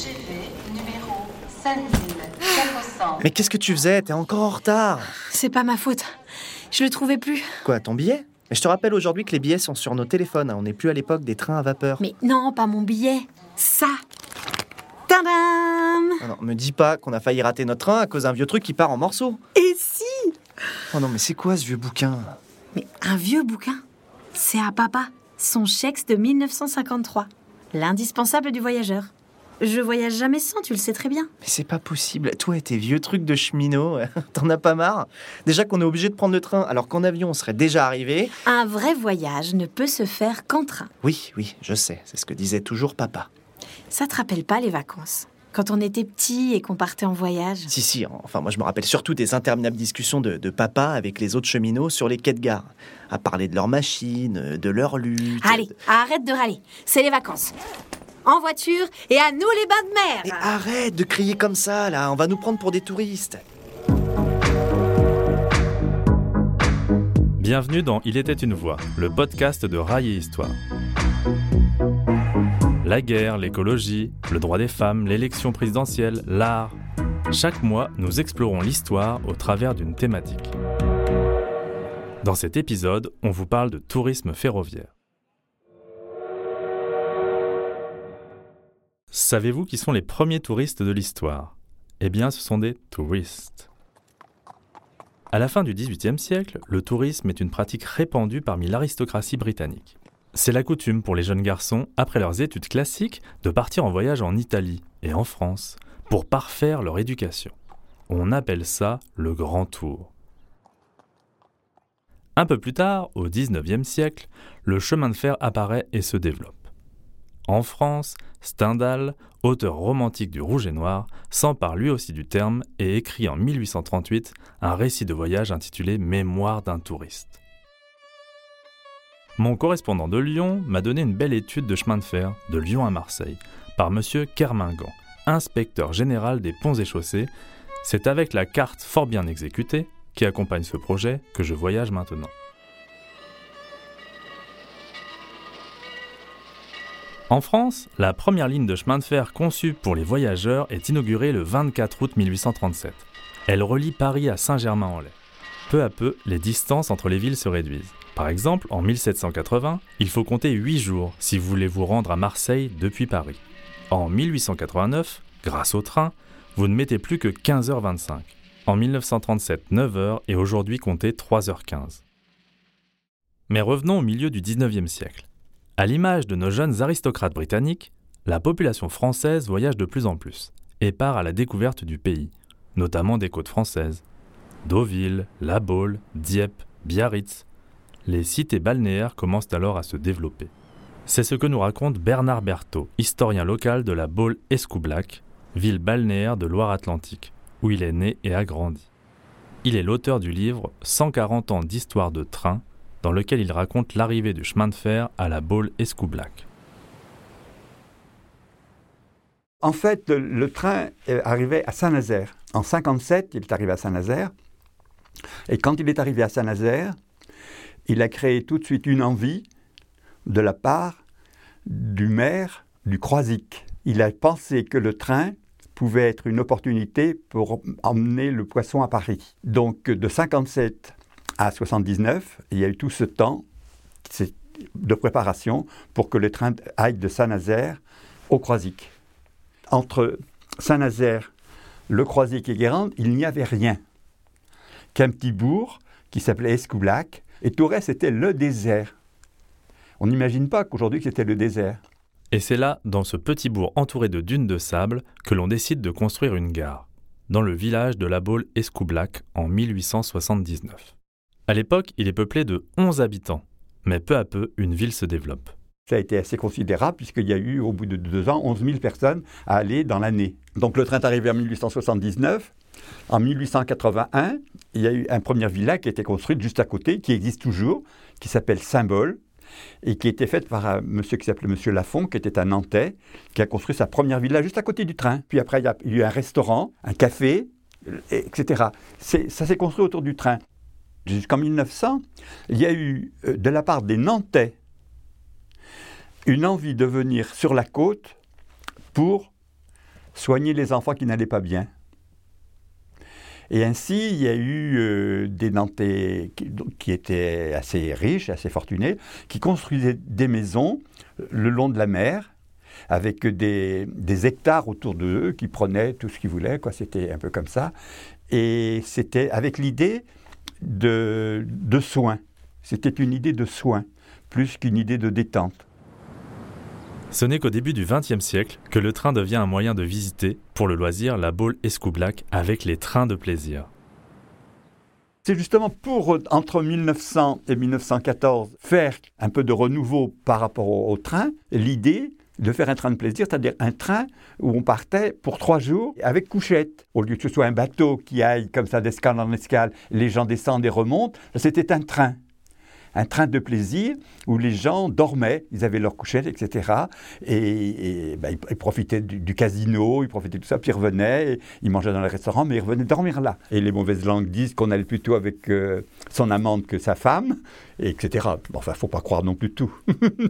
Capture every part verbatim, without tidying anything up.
G V numéro cinq mille quatre cents. Mais qu'est-ce que tu faisais? T'es encore en retard. C'est pas ma faute. Je le trouvais plus. Quoi, ton billet? Mais je te rappelle aujourd'hui que les billets sont sur nos téléphones. On n'est plus à l'époque des trains à vapeur. Mais non, pas mon billet. Ça. Tadam! Oh non, me dis pas qu'on a failli rater notre train à cause d'un vieux truc qui part en morceaux. Et si? Oh non, mais c'est quoi ce vieux bouquin? Mais un vieux bouquin. C'est à papa. Son chèque de mille neuf cent cinquante-trois. L'indispensable du voyageur. Je voyage jamais sans, tu le sais très bien. Mais c'est pas possible. Toi et tes vieux trucs de cheminot, t'en as pas marre? Déjà qu'on est obligé de prendre le train alors qu'en avion on serait déjà arrivé. Un vrai voyage ne peut se faire qu'en train. Oui, oui, je sais. C'est ce que disait toujours papa. Ça te rappelle pas les vacances? Quand on était petit et qu'on partait en voyage? Si, si. Enfin, moi je me rappelle surtout des interminables discussions de, de papa avec les autres cheminots sur les quais de gare. À parler de leurs machines, de leur lutte... Allez, de... arrête de râler. C'est les vacances. En voiture et à nous les bains de mer. Et arrête de crier comme ça, là. On va nous prendre pour des touristes. Bienvenue dans Il était une voix, le podcast de Rail et Histoire. La guerre, l'écologie, le droit des femmes, l'élection présidentielle, l'art. Chaque mois, nous explorons l'histoire au travers d'une thématique. Dans cet épisode, on vous parle de tourisme ferroviaire. Savez-vous qui sont les premiers touristes de l'histoire? Eh bien, ce sont des touristes. À la fin du dix-huitième siècle, le tourisme est une pratique répandue parmi l'aristocratie britannique. C'est la coutume pour les jeunes garçons, après leurs études classiques, de partir en voyage en Italie et en France pour parfaire leur éducation. On appelle ça le Grand Tour. Un peu plus tard, au dix-neuvième siècle, le chemin de fer apparaît et se développe. En France, Stendhal, auteur romantique du Rouge et Noir, s'empare lui aussi du terme et écrit en mille huit cent trente-huit un récit de voyage intitulé « Mémoires d'un touriste ». Mon correspondant de Lyon m'a donné une belle étude de chemin de fer de Lyon à Marseille par M. Kermingan, inspecteur général des ponts et chaussées. C'est avec la carte fort bien exécutée qui accompagne ce projet que je voyage maintenant. En France, la première ligne de chemin de fer conçue pour les voyageurs est inaugurée le vingt-quatre août mille huit cent trente-sept. Elle relie Paris à Saint-Germain-en-Laye. Peu à peu, les distances entre les villes se réduisent. Par exemple, en mille sept cent quatre-vingts, il faut compter huit jours si vous voulez vous rendre à Marseille depuis Paris. En mille huit cent quatre-vingt-neuf, grâce au train, vous ne mettez plus que quinze heures vingt-cinq. En mille neuf cent trente-sept, neuf heures et aujourd'hui comptez trois heures quinze. Mais revenons au milieu du dix-neuvième siècle. À l'image de nos jeunes aristocrates britanniques, la population française voyage de plus en plus et part à la découverte du pays, notamment des côtes françaises. Deauville, La Baule, Dieppe, Biarritz. Les cités balnéaires commencent alors à se développer. C'est ce que nous raconte Bernard Berthaud, historien local de la Baule-Escoublac, ville balnéaire de Loire-Atlantique, où il est né et a grandi. Il est l'auteur du livre « cent quarante ans d'histoire de train », dans lequel il raconte l'arrivée du chemin de fer à la Baule-Escoublac. En fait, le, le train arrivait à Saint-Nazaire. En cinquante-sept, il est arrivé à Saint-Nazaire. Et quand il est arrivé à Saint-Nazaire, il a créé tout de suite une envie de la part du maire du Croisic. Il a pensé que le train pouvait être une opportunité pour emmener le poisson à Paris. Donc de cinquante-sept à soixante-dix-neuf, il y a eu tout ce temps de préparation pour que le train aille de Saint-Nazaire au Croisic. Entre Saint-Nazaire, le Croisic et Guérande, il n'y avait rien qu'un petit bourg qui s'appelait Escoublac, et tout le reste, c'était le désert. On n'imagine pas qu'aujourd'hui, c'était le désert. Et c'est là, dans ce petit bourg entouré de dunes de sable, que l'on décide de construire une gare, dans le village de la Baule-Escoublac en mille huit cent soixante-dix-neuf. À l'époque, il est peuplé de onze habitants, mais peu à peu, une ville se développe. Ça a été assez considérable puisqu'il y a eu, au bout de deux ans, onze mille personnes à aller dans l'année. Donc le train est arrivé en mille huit cent soixante-dix-neuf. En mille huit cent quatre-vingt-un, il y a eu un premier village qui a été construit juste à côté, qui existe toujours, qui s'appelle Saint-Bol, et qui a été fait par un monsieur qui s'appelait Monsieur Lafont, qui était un Nantais, qui a construit sa première villa juste à côté du train. Puis après, il y a eu un restaurant, un café, et cetera. C'est, ça s'est construit autour du train. Jusqu'en mille neuf cents, il y a eu, de la part des Nantais, une envie de venir sur la côte pour soigner les enfants qui n'allaient pas bien. Et ainsi, il y a eu euh, des Nantais qui, qui étaient assez riches, assez fortunés, qui construisaient des maisons le long de la mer, avec des, des hectares autour d'eux, qui prenaient tout ce qu'ils voulaient, quoi. C'était un peu comme ça. Et c'était avec l'idée de, de soins. C'était une idée de soins, plus qu'une idée de détente. Ce n'est qu'au début du vingtième siècle que le train devient un moyen de visiter, pour le loisir, la Baule-Escoublac avec les trains de plaisir. C'est justement pour, entre mille neuf cents et mille neuf cent quatorze, faire un peu de renouveau par rapport au, au train, l'idée de faire un train de plaisir, c'est-à-dire un train où on partait pour trois jours avec couchette. Au lieu que ce soit un bateau qui aille comme ça d'escale en escale, les gens descendent et remontent, c'était un train. Un train de plaisir où les gens dormaient, ils avaient leur couchette, et cetera. Et, et ben, ils profitaient du, du casino, ils profitaient de tout ça, puis ils revenaient, ils mangeaient dans les restaurants, mais ils revenaient dormir là. Et les mauvaises langues disent qu'on allait plutôt avec euh, son amante que sa femme, et etc. Bon, enfin, il ne faut pas croire non plus tout.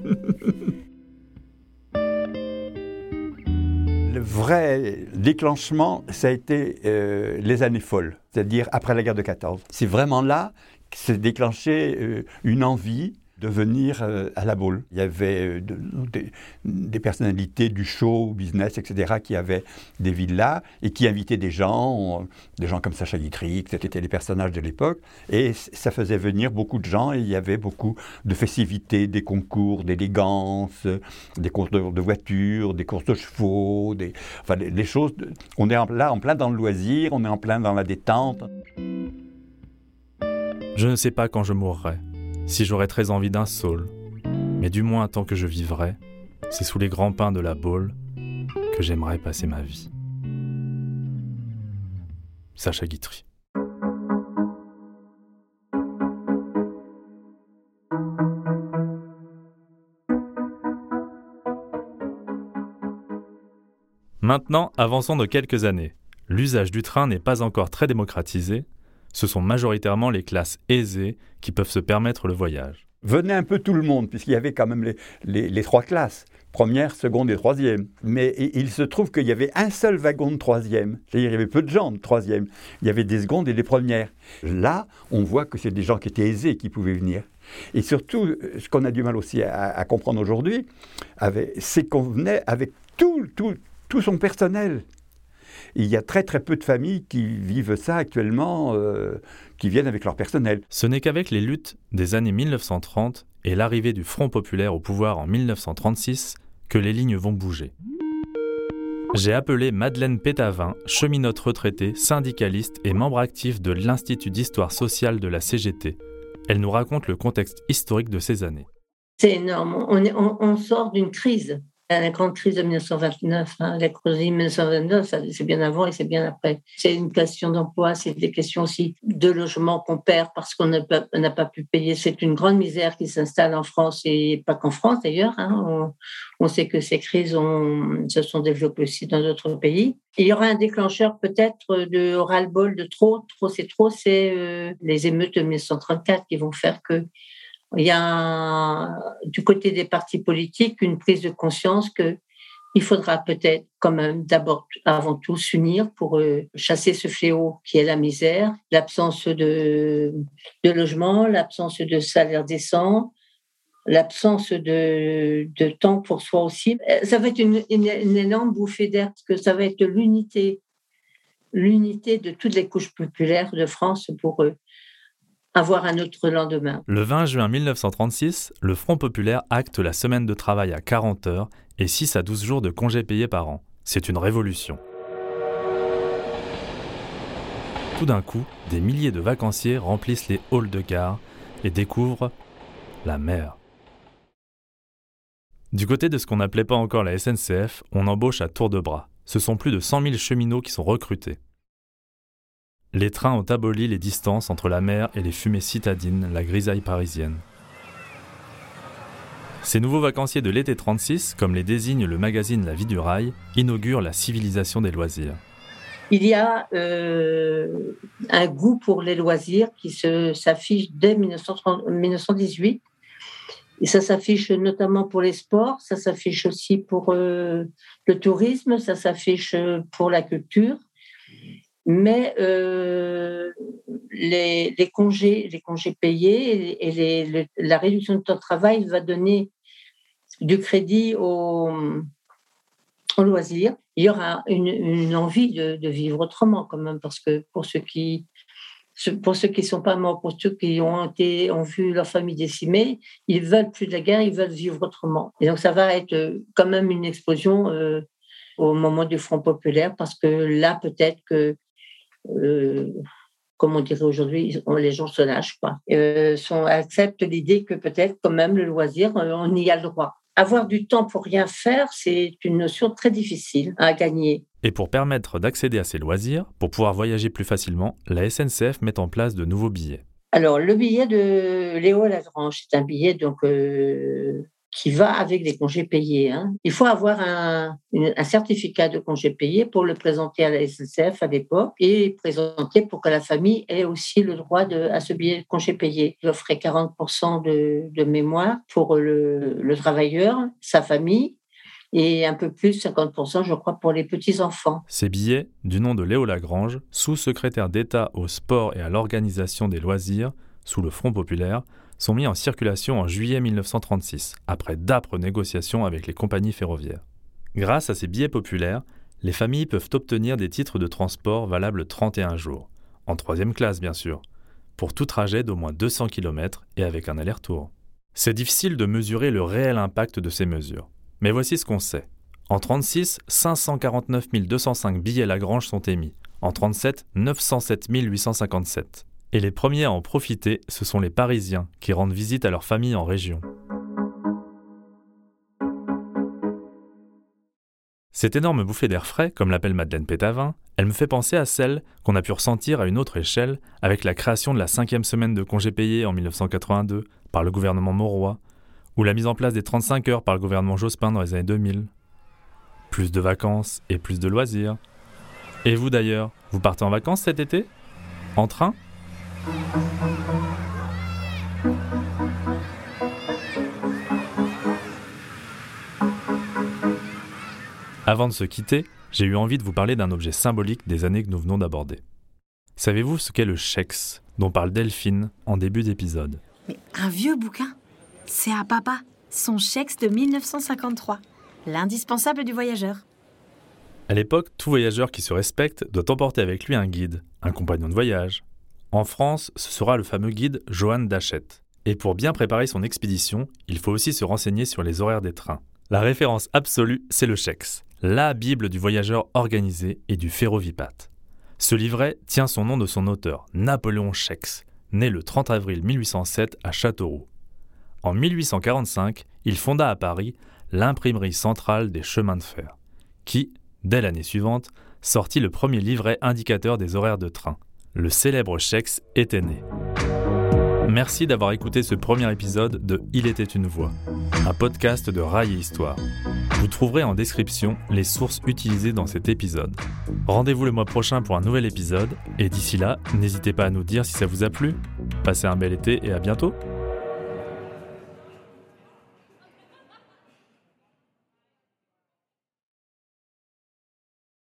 Le vrai déclenchement, ça a été euh, les années folles, c'est-à-dire après la guerre de quatorze. C'est vraiment là que s'est déclenché euh, une envie de venir euh, à la Baule. Il y avait euh, de, de, des personnalités du show business, et cetera, qui avaient des villas et qui invitaient des gens, euh, des gens comme Sacha Guitry, c'était les personnages de l'époque, et ça faisait venir beaucoup de gens et il y avait beaucoup de festivités, des concours d'élégance, des courses de, de voitures, des courses de chevaux, des, enfin des, des choses. De, on est en, là en plein dans le loisir, on est en plein dans la détente. Je ne sais pas quand je mourrai, si j'aurai très envie d'un saule, mais du moins tant que je vivrai, c'est sous les grands pins de la Baule que j'aimerais passer ma vie. Sacha Guitry. Maintenant, avançons de quelques années. L'usage du train n'est pas encore très démocratisé. Ce sont majoritairement les classes aisées qui peuvent se permettre le voyage. Venait un peu tout le monde, puisqu'il y avait quand même les, les, les trois classes, première, seconde et troisième. Mais il se trouve qu'il y avait un seul wagon de troisième, c'est-à-dire il y avait peu de gens de troisième. Il y avait des secondes et des premières. Là, on voit que c'est des gens qui étaient aisés qui pouvaient venir. Et surtout, ce qu'on a du mal aussi à, à comprendre aujourd'hui, avec, c'est qu'on venait avec tout, tout, tout son personnel. Il y a très très peu de familles qui vivent ça actuellement, euh, qui viennent avec leur personnel. Ce n'est qu'avec les luttes des années mille neuf cent trente et l'arrivée du Front populaire au pouvoir en mille neuf cent trente-six que les lignes vont bouger. J'ai appelé Madeleine Pétavin, cheminote retraitée, syndicaliste et membre actif de l'Institut d'histoire sociale de la C G T. Elle nous raconte le contexte historique de ces années. C'est énorme. On, est, on, on sort d'une crise. La grande crise de dix-neuf cent vingt-neuf, hein, la crise de dix-neuf cent vingt-neuf, ça, c'est bien avant et c'est bien après. C'est une question d'emploi, c'est des questions aussi de logement qu'on perd parce qu'on n'a pas, n'a pas pu payer. C'est une grande misère qui s'installe en France et pas qu'en France d'ailleurs. Hein. On, on sait que ces crises ont, se sont développées aussi dans d'autres pays. Et il y aura un déclencheur peut-être de ras-le-bol, de trop, trop c'est trop, c'est euh, les émeutes de dix-neuf cent trente-quatre qui vont faire que il y a du côté des partis politiques une prise de conscience qu'il faudra peut-être quand même d'abord, avant tout, s'unir pour euh, chasser ce fléau qui est la misère, l'absence de, de logement, l'absence de salaire décent, l'absence de, de temps pour soi aussi. Ça va être une, une, une énorme bouffée d'air parce que ça va être l'unité, l'unité de toutes les couches populaires de France pour eux. Avoir un autre lendemain. Le vingt juin mille neuf cent trente-six, le Front populaire acte la semaine de travail à quarante heures et six à douze jours de congés payés par an. C'est une révolution. Tout d'un coup, des milliers de vacanciers remplissent les halls de gare et découvrent la mer. Du côté de ce qu'on n'appelait pas encore la S N C F, on embauche à tour de bras. Ce sont plus de cent mille cheminots qui sont recrutés. Les trains ont aboli les distances entre la mer et les fumées citadines, la grisaille parisienne. Ces nouveaux vacanciers de l'été trente-six, comme les désigne le magazine La Vie du Rail, inaugurent la civilisation des loisirs. Il y a euh, un goût pour les loisirs qui se, s'affiche dès mille neuf cent trente, mille neuf cent dix-huit Et ça s'affiche notamment pour les sports, ça s'affiche aussi pour euh, le tourisme, ça s'affiche pour la culture. Mais euh, les, les congés, les congés payés et les, le, la réduction de temps de travail va donner du crédit au, au loisir. Il y aura une, une envie de, de vivre autrement quand même, parce que pour ceux qui pour ceux qui ne sont pas morts, pour ceux qui ont été ont vu leur famille décimée, ils veulent plus de la guerre, ils veulent vivre autrement. Et donc ça va être quand même une explosion euh, au moment du Front populaire, parce que là peut-être que Euh, comme on dirait aujourd'hui, les gens se lâchent pas, euh, sont, acceptent l'idée que peut-être quand même le loisir, on y a le droit. Avoir du temps pour rien faire, c'est une notion très difficile à gagner. Et pour permettre d'accéder à ces loisirs, pour pouvoir voyager plus facilement, la S N C F met en place de nouveaux billets. Alors, le billet de Léo Lagrange, c'est un billet donc, euh, qui va avec des congés payés. Hein. Il faut avoir un, une, un certificat de congés payés pour le présenter à la S N C F à l'époque et présenter pour que la famille ait aussi le droit de, à ce billet de congés payés. Il offrait quarante pour cent de, de mémoire pour le, le travailleur, sa famille, et un peu plus, cinquante pour cent, je crois, pour les petits-enfants. Ces billets, du nom de Léo Lagrange, sous-secrétaire d'État au sport et à l'organisation des loisirs, sous le Front populaire, sont mis en circulation en juillet mille neuf cent trente-six, après d'âpres négociations avec les compagnies ferroviaires. Grâce à ces billets populaires, les familles peuvent obtenir des titres de transport valables trente et un jours, en troisième classe bien sûr, pour tout trajet d'au moins deux cents kilomètres et avec un aller-retour. C'est difficile de mesurer le réel impact de ces mesures, mais voici ce qu'on sait. En trente-six, cinq cent quarante-neuf mille deux cent cinq billets Lagrange sont émis, en trente-sept, neuf cent sept mille huit cent cinquante-sept. Et les premiers à en profiter, ce sont les Parisiens qui rendent visite à leur famille en région. Cette énorme bouffée d'air frais, comme l'appelle Madeleine Pétavin, elle me fait penser à celle qu'on a pu ressentir à une autre échelle avec la création de la cinquième semaine de congés payés en mille neuf cent quatre-vingt-deux par le gouvernement Mauroy, ou la mise en place des trente-cinq heures par le gouvernement Jospin dans les années deux mille. Plus de vacances et plus de loisirs. Et vous d'ailleurs, vous partez en vacances cet été ? En train ? Avant de se quitter, j'ai eu envie de vous parler d'un objet symbolique des années que nous venons d'aborder. Savez-vous ce qu'est le Chex, dont parle Delphine en début d'épisode ? Mais un vieux bouquin ? C'est à papa, son Chex de mille neuf cent cinquante-trois, l'indispensable du voyageur. À l'époque, tout voyageur qui se respecte doit emporter avec lui un guide, un compagnon de voyage. En France, ce sera le fameux guide Johann d'Hachette. Et pour bien préparer son expédition, il faut aussi se renseigner sur les horaires des trains. La référence absolue, c'est le Chex, la Bible du voyageur organisé et du ferrovipat. Ce livret tient son nom de son auteur, Napoléon Chex, né le trente avril mille huit cent sept à Châteauroux. En mille huit cent quarante-cinq, il fonda à Paris l'imprimerie centrale des chemins de fer, qui, dès l'année suivante, sortit le premier livret indicateur des horaires de train. Le célèbre Chex était né. Merci d'avoir écouté ce premier épisode de Il était une voix, un podcast de Rail et Histoire. Vous trouverez en description les sources utilisées dans cet épisode. Rendez-vous le mois prochain pour un nouvel épisode, et d'ici là, n'hésitez pas à nous dire si ça vous a plu. Passez un bel été et à bientôt.